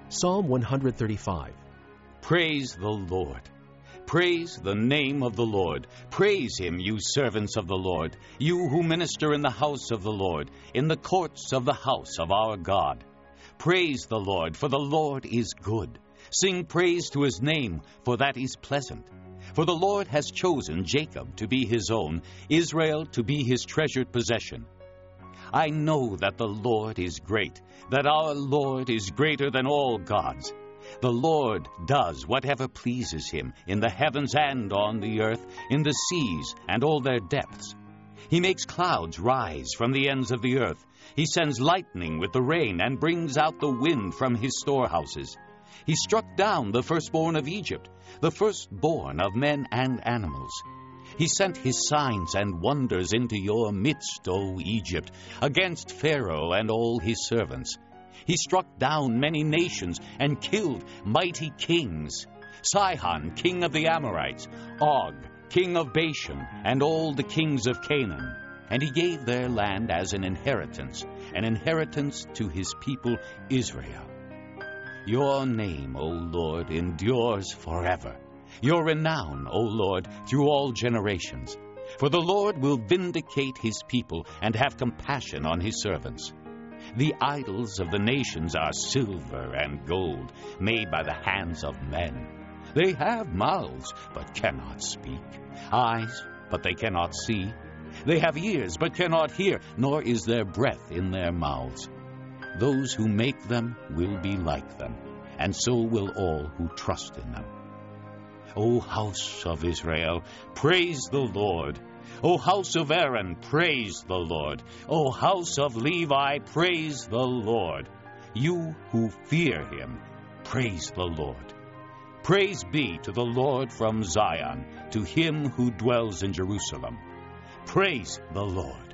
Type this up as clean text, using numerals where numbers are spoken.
Psalm 135. Praise the Lord. Praise the name of the Lord. Praise him, you servants of the Lord, you who minister in the house of the Lord, in the courts of the house of our God. Praise the Lord, for the Lord is good. Sing praise to his name, for that is pleasant. For the Lord has chosen Jacob to be his own, Israel to be his treasured possession. I know that the Lord is great, that our Lord is greater than all gods. The Lord does whatever pleases him, in the heavens and on the earth, in the seas and all their depths. He makes clouds rise from the ends of the earth. He sends lightning with the rain and brings out the wind from his storehouses. He struck down the firstborn of Egypt, the firstborn of men and animals. He sent his signs and wonders into your midst, O Egypt, against Pharaoh and all his servants. He struck down many nations and killed mighty kings, Sihon, king of the Amorites, Og, king of Bashan, and all the kings of Canaan. And he gave their land as an inheritance to his people Israel. Your name, O Lord, endures forever. Your renown, O Lord, through all generations. For the Lord will vindicate his people and have compassion on his servants. The idols of the nations are silver and gold, made by the hands of men. They have mouths, but cannot speak, eyes, but they cannot see. They have ears, but cannot hear, nor is there breath in their mouths. Those who make them will be like them, and so will all who trust in them. O house of Israel, praise the Lord. O house of Aaron, praise the Lord. O house of Levi, praise the Lord. You who fear him, praise the Lord. Praise be to the Lord from Zion, to him who dwells in Jerusalem. Praise the Lord.